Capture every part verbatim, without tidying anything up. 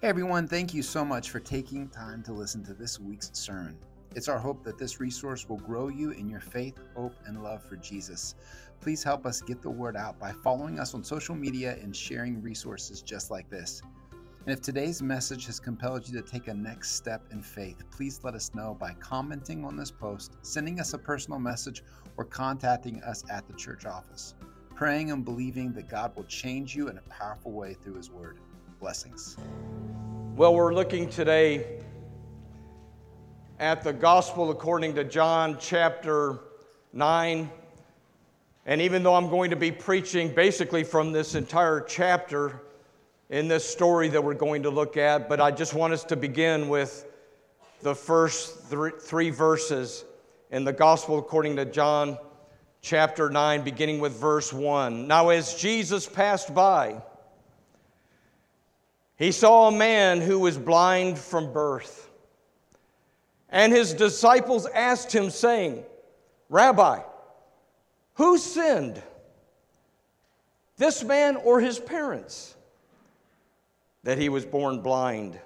Hey everyone, thank you so much for taking time to listen to this week's sermon. It's our hope that this resource will grow you in your faith, hope, and love for Jesus. Please help us get the word out by following us on social media and sharing resources just like this. And if today's message has compelled you to take a next step in faith, please let us know by commenting on this post, sending us a personal message, or contacting us at the church office. Praying and believing that God will change you in a powerful way through His Word. Blessings. Well, we're looking today at the Gospel according to John chapter nine. And even though I'm going to be preaching basically from this entire chapter in this story that we're going to look at, but I just want us to begin with the first th- three verses in the Gospel according to John chapter nine, beginning with verse one. Now, as Jesus passed by, he saw a man who was blind from birth. And his disciples asked him, saying, Rabbi, who sinned, this man or his parents, that he was born blind?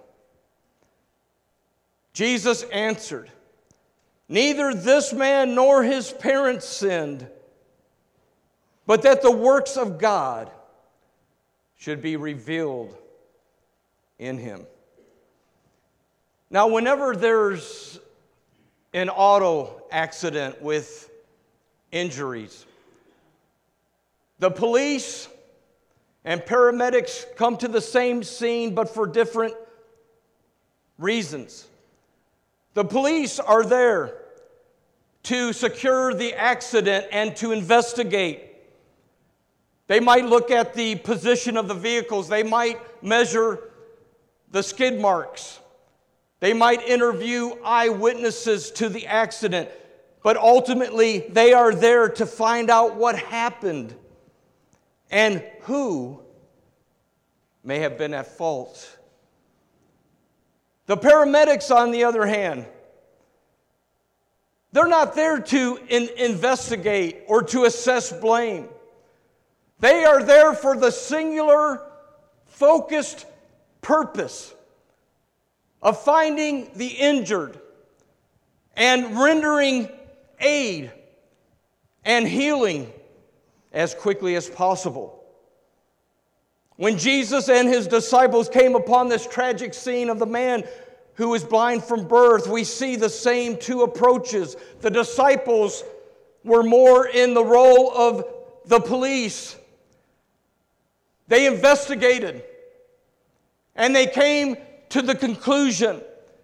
Jesus answered, neither this man nor his parents sinned, but that the works of God should be revealed in him. Now, whenever there's an auto accident with injuries, the police and paramedics come to the same scene, but for different reasons. The police are there to secure the accident and to investigate. They might look at the position of the vehicles. They might measure the skid marks. They might interview eyewitnesses to the accident, but ultimately they are there to find out what happened and who may have been at fault. The paramedics, on the other hand, they're not there to in- investigate or to assess blame. They are there for the singular, focused purpose of finding the injured and rendering aid and healing as quickly as possible. When Jesus and his disciples came upon this tragic scene of the man who was blind from birth, we see the same two approaches. The disciples were more in the role of the police. They investigated. And they came to the conclusion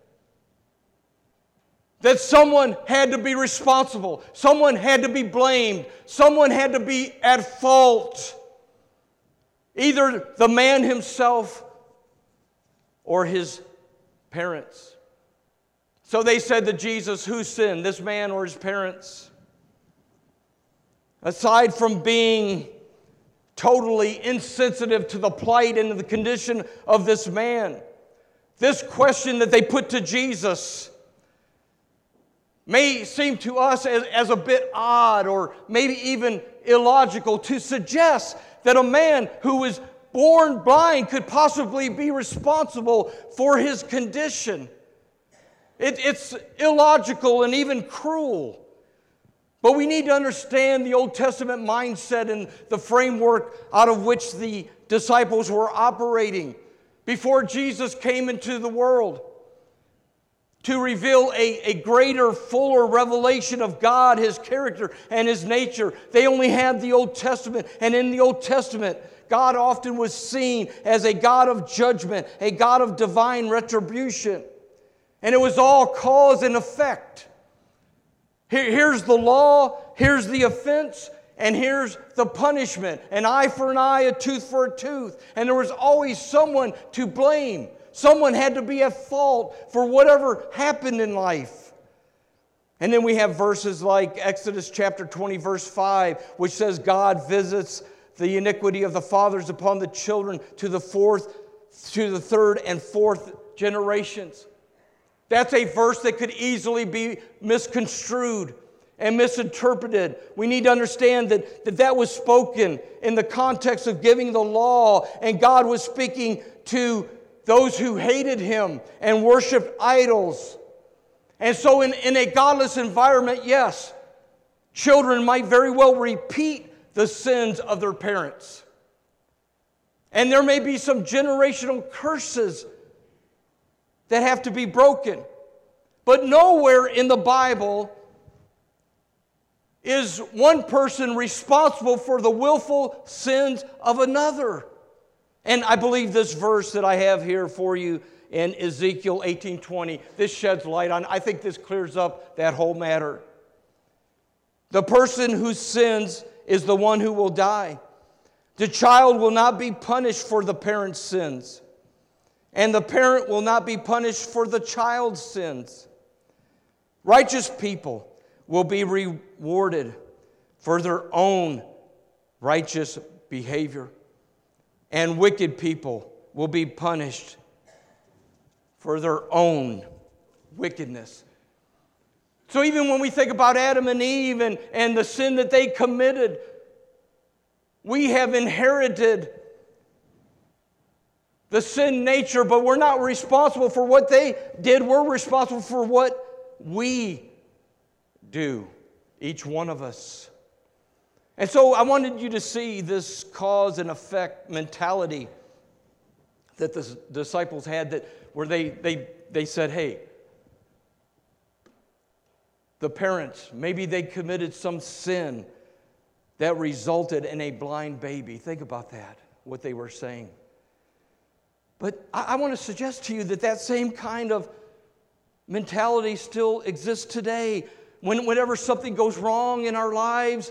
that someone had to be responsible, someone had to be blamed, someone had to be at fault. Either the man himself or his parents. So they said to Jesus, who sinned, this man or his parents? Aside from being totally insensitive to the plight and the condition of this man, this question that they put to Jesus may seem to us as, as a bit odd or maybe even illogical to suggest that a man who was born blind could possibly be responsible for his condition. It, it's illogical and even cruel. But we need to understand the Old Testament mindset and the framework out of which the disciples were operating before Jesus came into the world to reveal a, a greater, fuller revelation of God, His character, and His nature. They only had the Old Testament, and in the Old Testament, God often was seen as a God of judgment, a God of divine retribution. And it was all cause and effect. Here, here's the law, here's the offense, and here's the punishment. An eye for an eye, a tooth for a tooth. And there was always someone to blame. Someone had to be at fault for whatever happened in life. And then we have verses like Exodus chapter twenty, verse five, which says God visits the iniquity of the fathers upon the children to the fourth, to the third and fourth generations. That's a verse that could easily be misconstrued and misinterpreted. We need to understand that, that that was spoken in the context of giving the law, and God was speaking to those who hated him and worshiped idols. And so in, in a godless environment, yes, children might very well repeat the sins of their parents. And there may be some generational curses that have to be broken. But nowhere in the Bible is one person responsible for the willful sins of another. And I believe this verse that I have here for you in Ezekiel eighteen twenty, this sheds light on, I think this clears up that whole matter. The person who sins is the one who will die. The child will not be punished for the parent's sins, and the parent will not be punished for the child's sins. Righteous people will be rewarded for their own righteous behavior, and wicked people will be punished for their own wickedness. So even when we think about Adam and Eve and, and the sin that they committed, we have inherited the sin nature, but we're not responsible for what they did. We're responsible for what we do, each one of us. And so I wanted you to see this cause and effect mentality that the disciples had, that where they, they, they said, hey, the parents, maybe they committed some sin that resulted in a blind baby. Think about that, what they were saying. But I, I want to suggest to you that that same kind of mentality still exists today. When, whenever something goes wrong in our lives,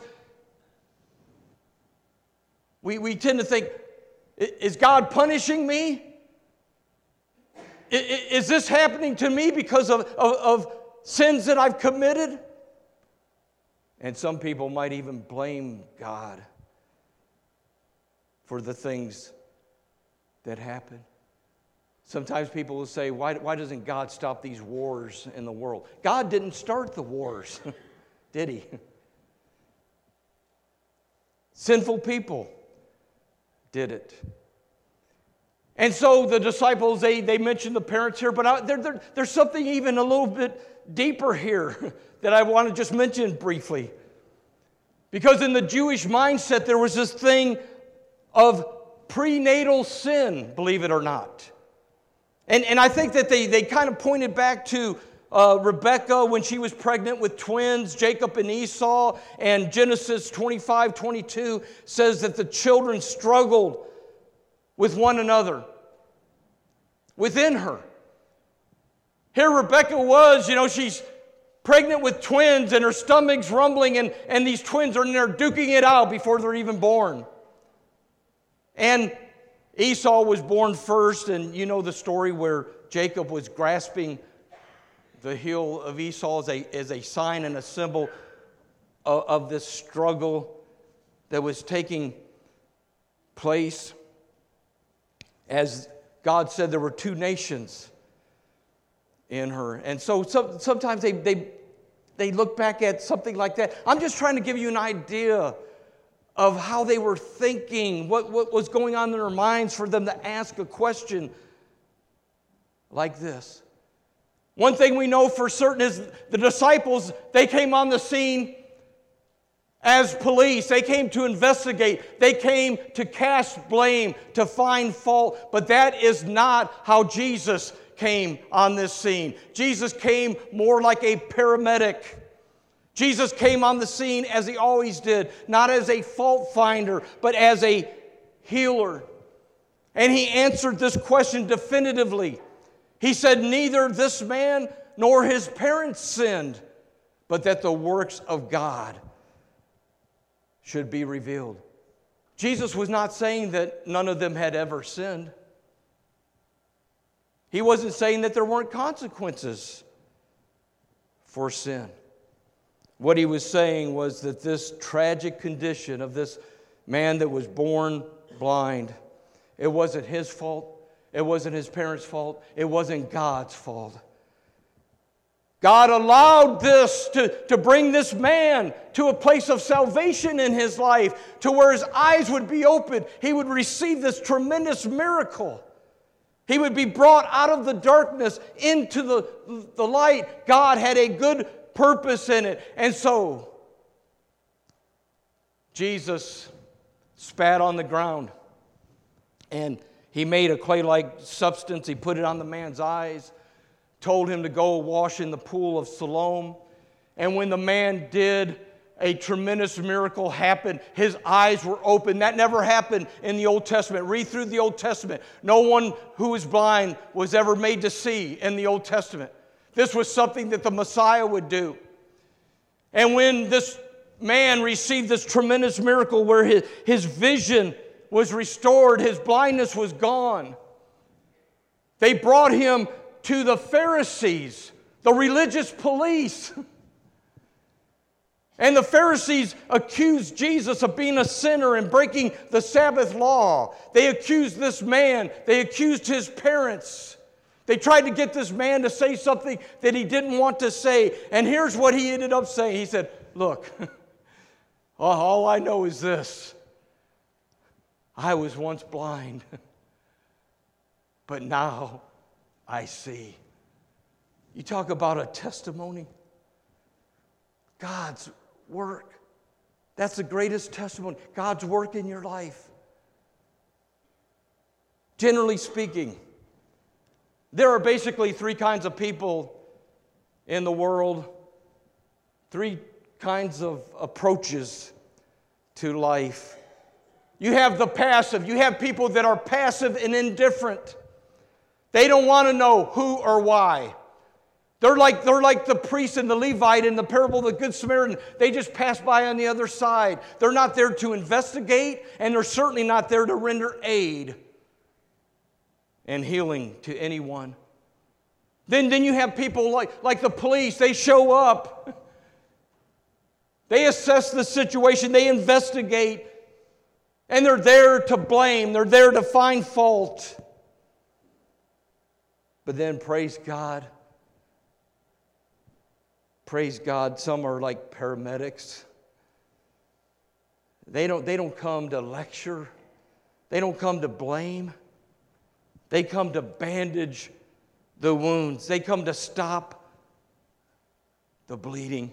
we, we tend to think, is God punishing me? Is this happening to me because of, of, of sins that I've committed? And some people might even blame God for the things that happen. Sometimes people will say, why, why doesn't God stop these wars in the world? God didn't start the wars, did he? Sinful people did it. And so the disciples, they, they mentioned the parents here, but I, there, there, there's something even a little bit deeper here that I want to just mention briefly. Because in the Jewish mindset, there was this thing of prenatal sin, believe it or not. And, and I think that they, they kind of pointed back to uh, Rebekah when she was pregnant with twins, Jacob and Esau, and Genesis twenty-five twenty-two says that the children struggled with one another within her. Here Rebekah was, you know, she's pregnant with twins and her stomach's rumbling, and, and these twins are in there duking it out before they're even born. And Esau was born first, and you know the story where Jacob was grasping the heel of Esau as a, as a sign and a symbol of, of this struggle that was taking place. As God said, there were two nations in her. And so some, sometimes they, they, they look back at something like that. I'm just trying to give you an idea of how they were thinking, what, what was going on in their minds for them to ask a question like this. One thing we know for certain is the disciples, they came on the scene as police. They came to investigate. They came to cast blame, to find fault. But that is not how Jesus came on this scene. Jesus came more like a paramedic. Jesus came on the scene as he always did, not as a fault finder, but as a healer. And he answered this question definitively. He said, neither this man nor his parents sinned, but that the works of God should be revealed. Jesus was not saying that none of them had ever sinned. He wasn't saying that there weren't consequences for sin. What he was saying was that this tragic condition of this man that was born blind, it wasn't his fault. It wasn't his parents' fault. It wasn't God's fault. God allowed this to, to bring this man to a place of salvation in his life, to where his eyes would be opened. He would receive this tremendous miracle. He would be brought out of the darkness into the, the light. God had a good purpose in it. And so, Jesus spat on the ground, and he made a clay-like substance. He put it on the man's eyes, told him to go wash in the pool of Siloam. And when the man did, a tremendous miracle happened. His eyes were open. That never happened in the Old Testament. Read through the Old Testament. No one who was blind was ever made to see in the Old Testament. This was something that the Messiah would do. And when this man received this tremendous miracle where his, his vision was restored, his blindness was gone, they brought him to the Pharisees, the religious police. And the Pharisees accused Jesus of being a sinner and breaking the Sabbath law. They accused this man. They accused his parents. They tried to get this man to say something that he didn't want to say. And here's what he ended up saying. He said, look, all I know is this. I was once blind, but now I see. You talk about a testimony. God's work. That's the greatest testimony. God's work in your life. Generally speaking, there are basically three kinds of people in the world, three kinds of approaches to life. You have the passive. You have people that are passive and indifferent. They don't want to know who or why. They're like, they're like the priest and the Levite in the parable of the Good Samaritan. They just pass by on the other side. They're not there to investigate, and they're certainly not there to render aid and healing to anyone. Then, then you have people like, like the police. They show up. They assess the situation. They investigate. And they're there to blame. They're there to find fault. But then, praise God, Praise God, some are like paramedics. They don't, they don't come to lecture. They don't come to blame. They come to bandage the wounds. They come to stop the bleeding.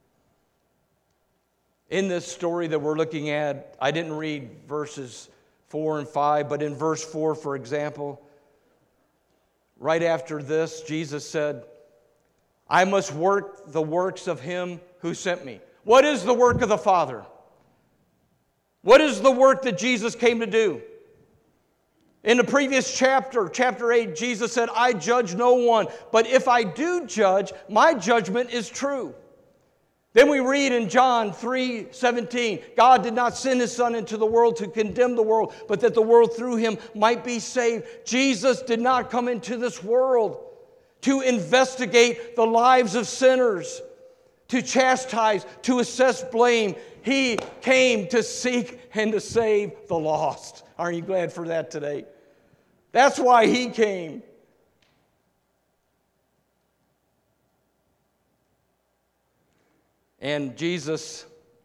In this story that we're looking at, I didn't read verses four and five, but in verse four, for example, right after this, Jesus said, I must work the works of him who sent me. What is the work of the Father? What is the work that Jesus came to do? In the previous chapter, chapter eight, Jesus said, I judge no one, but if I do judge, my judgment is true. Then we read in John three seventeen, God did not send his Son into the world to condemn the world, but that the world through him might be saved. Jesus did not come into this world to investigate the lives of sinners, to chastise, to assess blame. He came to seek and to save the lost. Aren't you glad for that today? That's why he came. And Jesus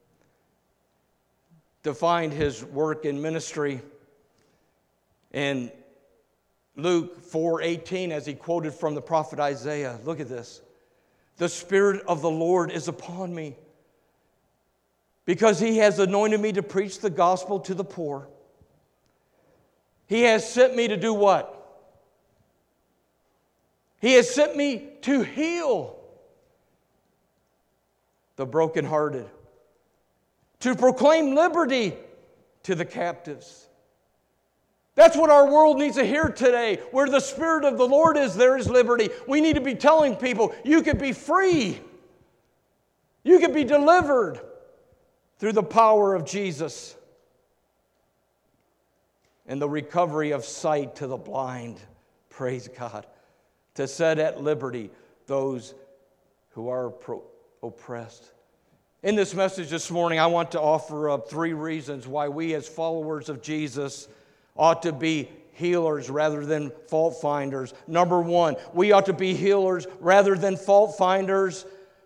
defined his work in ministry in Luke four eighteen, as he quoted from the prophet Isaiah. Look at this. The Spirit of the Lord is upon me, because he has anointed me to preach the gospel to the poor. He has sent me to do what? He has sent me to heal the brokenhearted, to proclaim liberty to the captives. That's what our world needs to hear today. Where the Spirit of the Lord is, there is liberty. We need to be telling people, you could be free. You could be delivered through the power of Jesus. And the recovery of sight to the blind. Praise God. To set at liberty those who are pro- oppressed. In this message this morning, I want to offer up three reasons why we as followers of Jesus ought to be healers rather than fault finders. Number one, we ought to be healers rather than fault finders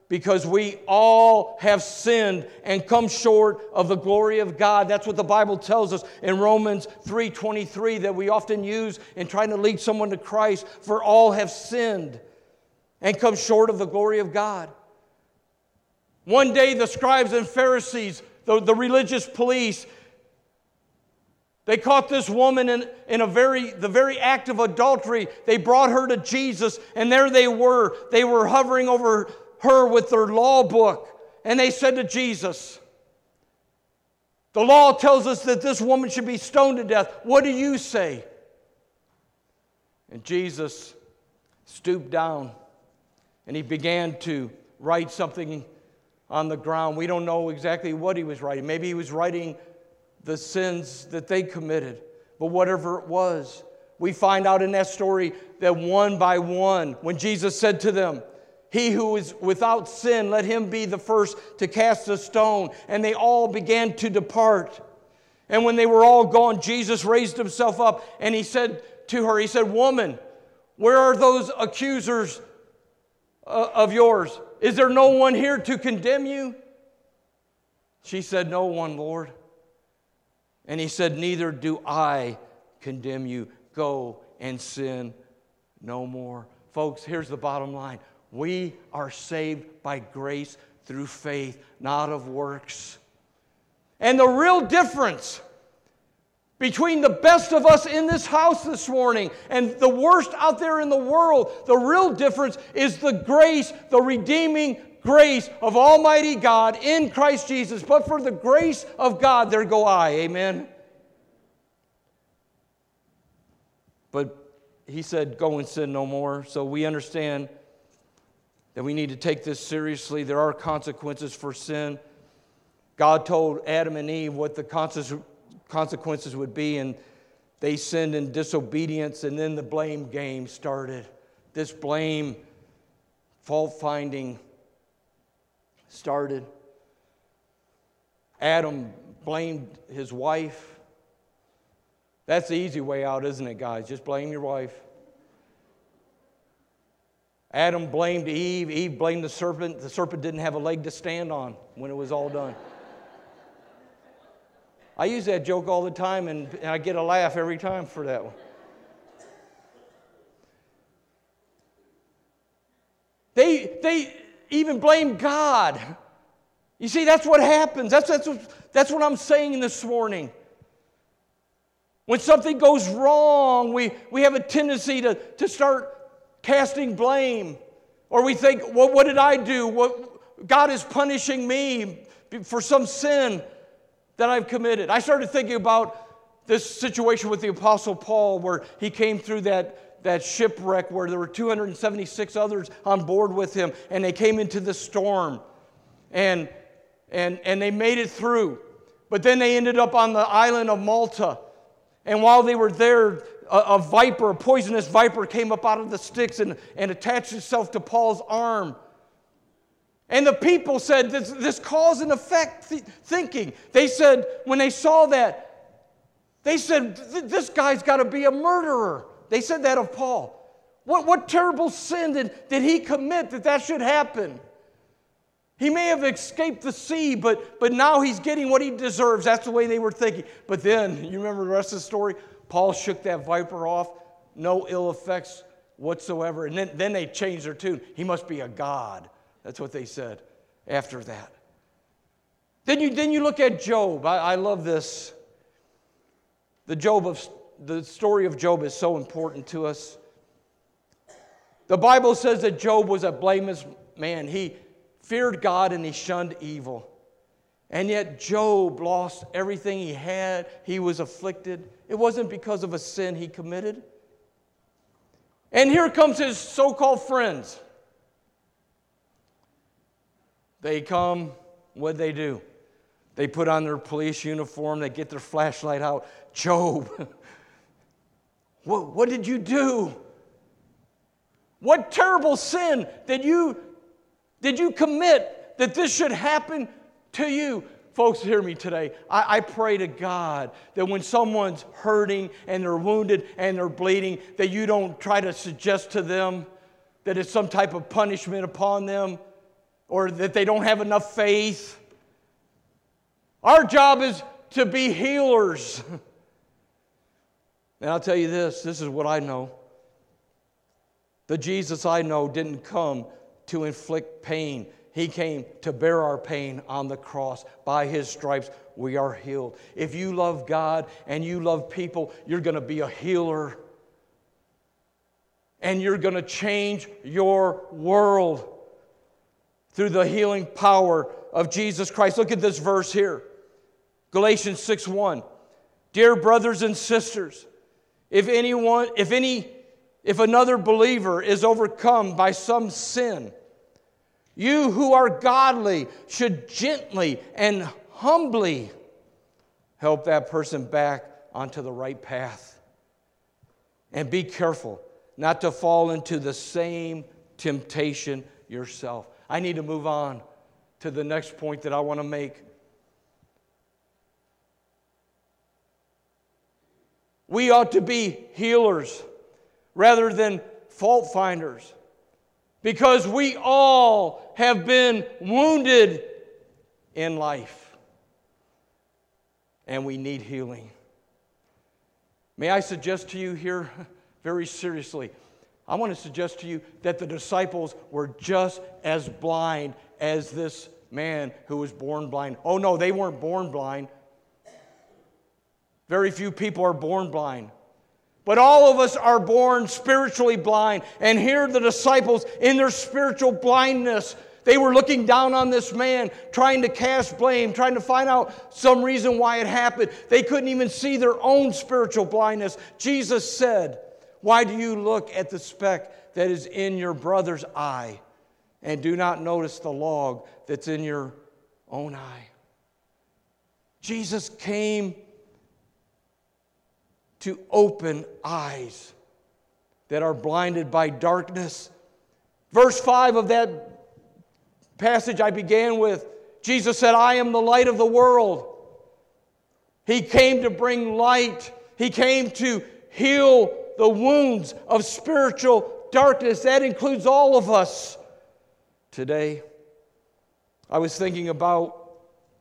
because we all have sinned and come short of the glory of God. That's what the Bible tells us in Romans three twenty-three that we often use in trying to lead someone to Christ. For all have sinned and come short of the glory of God. One day the scribes and Pharisees, the, the religious police, they caught this woman in, in a very, the very act of adultery. They brought her to Jesus, and there they were. They were hovering over her with their law book. And they said to Jesus, the law tells us that this woman should be stoned to death. What do you say? And Jesus stooped down and he began to write something on the ground. We don't know exactly what he was writing. Maybe he was writing the sins that they committed. But whatever it was, we find out in that story that one by one, when Jesus said to them, he who is without sin, let him be the first to cast a stone. And they all began to depart. And when they were all gone, Jesus raised himself up and he said to her, he said, woman, where are those accusers of yours? Is there no one here to condemn you? She said, no one, Lord. And he said, neither do I condemn you. Go and sin no more. Folks, here's the bottom line. We are saved by grace through faith, not of works. And the real difference between the best of us in this house this morning and the worst out there in the world, the real difference is the grace, the redeeming grace of Almighty God in Christ Jesus. But for the grace of God, there go I. Amen. But he said, go and sin no more. So we understand that we need to take this seriously. There are consequences for sin. God told Adam and Eve what the consequences would be, and they sinned in disobedience, and then the blame game started. This blame, fault-finding started. Adam blamed his wife. That's the easy way out, isn't it, guys? Just blame your wife. Adam blamed Eve. Eve blamed the serpent. The serpent didn't have a leg to stand on when it was all done. I use that joke all the time, and, and I get a laugh every time for that one. They, they even blamed God. You see, that's what happens. That's, that's, what, that's what I'm saying this morning. When something goes wrong, we, we have a tendency to, to start casting blame. Or we think, well, what did I do? What, God is punishing me for some sin that I've committed. I started thinking about this situation with the Apostle Paul where he came through that, that shipwreck where there were two hundred seventy-six others on board with him, and they came into the storm and, and, and they made it through. But then they ended up on the island of Malta. And while they were there, a, a viper, a poisonous viper came up out of the sticks and, and attached itself to Paul's arm. And the people said, this, this cause and effect th- thinking. They said, when they saw that, they said, this guy's got to be a murderer. They said that of Paul. What, what terrible sin did, did he commit that that should happen? He may have escaped the sea, but, but now he's getting what he deserves. That's the way they were thinking. But then, you remember the rest of the story? Paul shook that viper off. No ill effects whatsoever. And then, then they changed their tune. He must be a god. That's what they said after that. Then you, then you look at Job. I, I love this. The, Job of, the story of Job is so important to us. The Bible says that Job was a blameless man. He feared God and he shunned evil. And yet Job lost everything he had. He was afflicted. It wasn't because of a sin he committed. And here comes his so-called friends. They come, what they do? They put on their police uniform, they get their flashlight out. Job, what, what did you do? What terrible sin did you, did you commit that this should happen to you? Folks, hear me today. I, I pray to God that when someone's hurting and they're wounded and they're bleeding, that you don't try to suggest to them that it's some type of punishment upon them. or that they don't have enough faith. Our job is to be healers. And I'll tell you this, this is what I know. The Jesus I know didn't come to inflict pain. He came to bear our pain on the cross. By His stripes, we are healed. If you love God and you love people, you're going to be a healer. And you're going to change your world through the healing power of Jesus Christ. Look at this verse here. Galatians six one. Dear brothers and sisters, if anyone, if any, if another believer is overcome by some sin, you who are godly should gently and humbly help that person back onto the right path. And be careful not to fall into the same temptation yourself. I need to move on to the next point that I want to make. We ought to be healers rather than fault finders, because we all have been wounded in life and we need healing. May I suggest to you here very seriously, I want to suggest to you that the disciples were just as blind as this man who was born blind. Oh no, they weren't born blind. Very few people are born blind. But all of us are born spiritually blind. And here the disciples, in their spiritual blindness, they were looking down on this man, trying to cast blame, trying to find out some reason why it happened. They couldn't even see their own spiritual blindness. Jesus said, why do you look at the speck that is in your brother's eye and do not notice the log that's in your own eye? Jesus came to open eyes that are blinded by darkness. Verse five of that passage I began with, Jesus said, I am the light of the world. He came to bring light. He came to heal the wounds of spiritual darkness. That includes all of us today. I was thinking about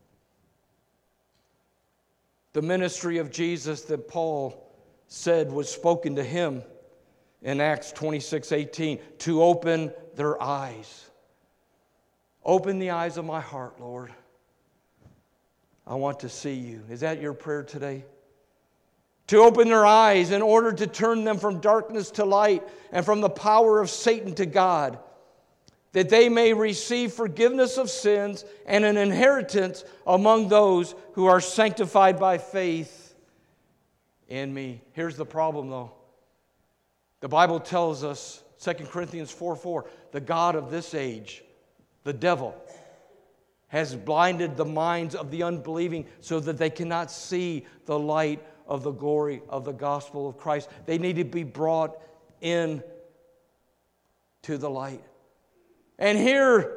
the ministry of Jesus that Paul said was spoken to him in Acts twenty-six eighteen, to open their eyes. Open the eyes of my heart, Lord. I want to see you. Is that your prayer today? To open their eyes in order to turn them from darkness to light and from the power of Satan to God, that they may receive forgiveness of sins and an inheritance among those who are sanctified by faith in me. Here's the problem, though. The Bible tells us, Second Corinthians four four, the God of this age, the devil, has blinded the minds of the unbelieving so that they cannot see the light of the glory of the gospel of Christ. They need to be brought in to the light. And here,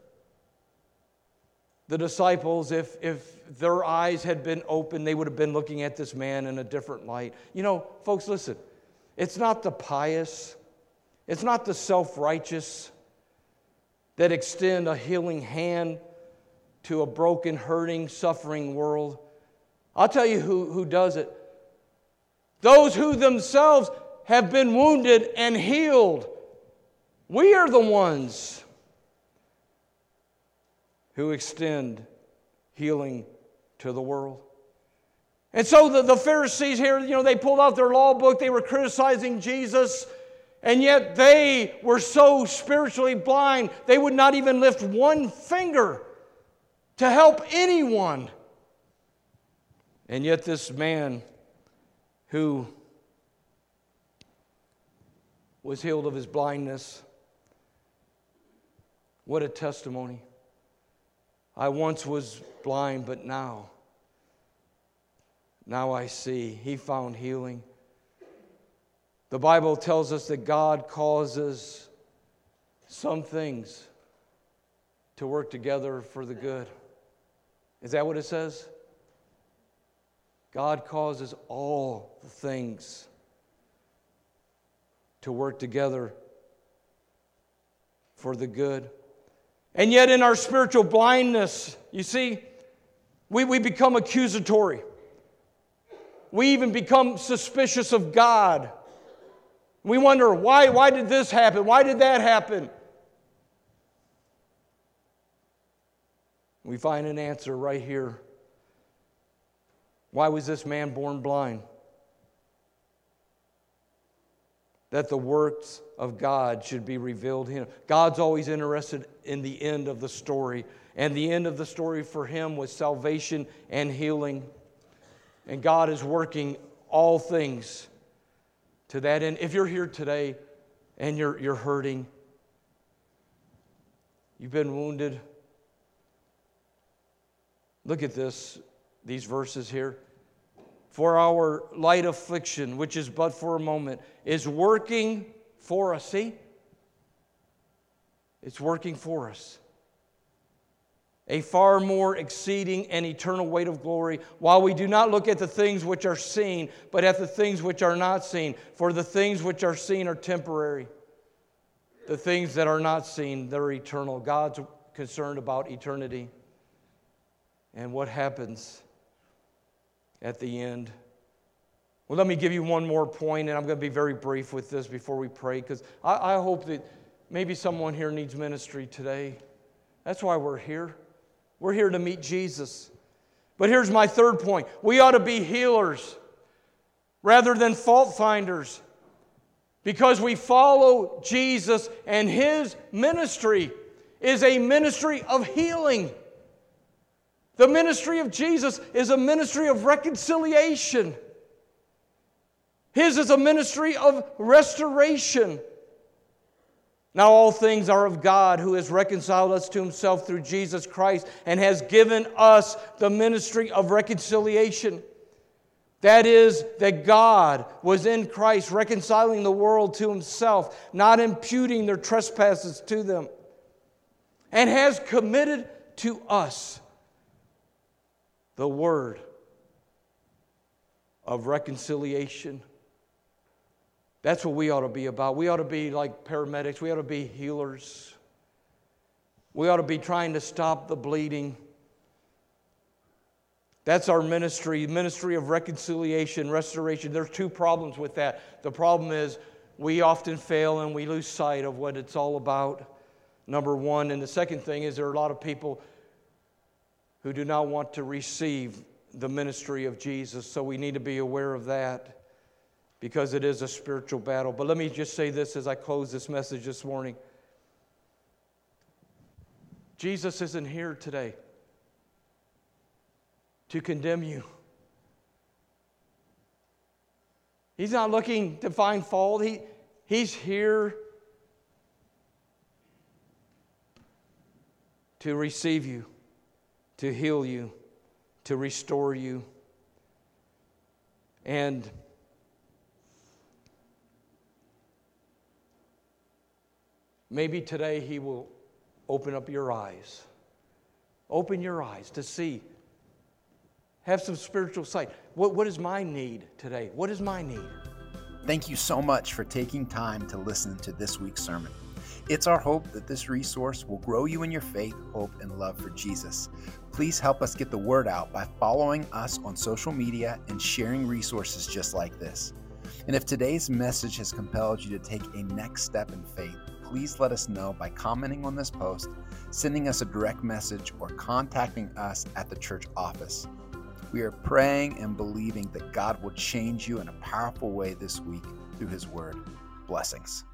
the disciples, if, if their eyes had been open, they would have been looking at this man in a different light. You know, folks, listen. It's not the pious, it's not the self-righteous that extend a healing hand to a broken, hurting, suffering world. I'll tell you who, who does it. Those who themselves have been wounded and healed. We are the ones who extend healing to the world. And so the, the Pharisees here, you know, they pulled out their law book, they were criticizing Jesus, and yet they were so spiritually blind, they would not even lift one finger to help anyone. And yet this man who was healed of his blindness, what a testimony. I once was blind, but now, now I see. He found healing. The Bible tells us that God causes some things to work together for the good. Is that what it says? God causes all the things to work together for the good. And yet in our spiritual blindness, you see, we, we become accusatory. We even become suspicious of God. We wonder, why, why did this happen? Why did that happen? We find an answer right here. Why was this man born blind? That the works of God should be revealed to him. God's always interested in the end of the story. And the end of the story for him was salvation and healing. And God is working all things to that end. If you're here today and you're, you're hurting, you've been wounded, look at this, these verses here. For our light affliction, which is but for a moment, is working for us. See? It's working for us. A far more exceeding and eternal weight of glory, while we do not look at the things which are seen, but at the things which are not seen. For the things which are seen are temporary. The things that are not seen, they're eternal. God's concerned about eternity. And what happens at the end. Well, let me give you one more point, and I'm going to be very brief with this before we pray, because I, I hope that maybe someone here needs ministry today. That's why we're here. We're here to meet Jesus. But here's my third point. We ought to be healers rather than fault finders, because we follow Jesus, and His ministry is a ministry of healing. The ministry of Jesus is a ministry of reconciliation. His is a ministry of restoration. Now all things are of God, who has reconciled us to Himself through Jesus Christ and has given us the ministry of reconciliation. That is, that God was in Christ reconciling the world to Himself, not imputing their trespasses to them, and has committed to us the word of reconciliation. That's what we ought to be about. We ought to be like paramedics. We ought to be healers. We ought to be trying to stop the bleeding. That's our ministry, ministry of reconciliation, restoration. There's two problems with that. The problem is we often fail and we lose sight of what it's all about, number one. And the second thing is there are a lot of people who do not want to receive the ministry of Jesus. So we need to be aware of that, because it is a spiritual battle. But let me just say this as I close this message this morning. Jesus isn't here today to condemn you. He's not looking to find fault. He, he's here to receive you, to heal you, to restore you. And maybe today He will open up your eyes. Open your eyes to see. Have some spiritual sight. What, what is my need today? What is my need? Thank you so much for taking time to listen to this week's sermon. It's our hope that this resource will grow you in your faith, hope, and love for Jesus. Please help us get the word out by following us on social media and sharing resources just like this. And if today's message has compelled you to take a next step in faith, please let us know by commenting on this post, sending us a direct message, or contacting us at the church office. We are praying and believing that God will change you in a powerful way this week through His word. Blessings.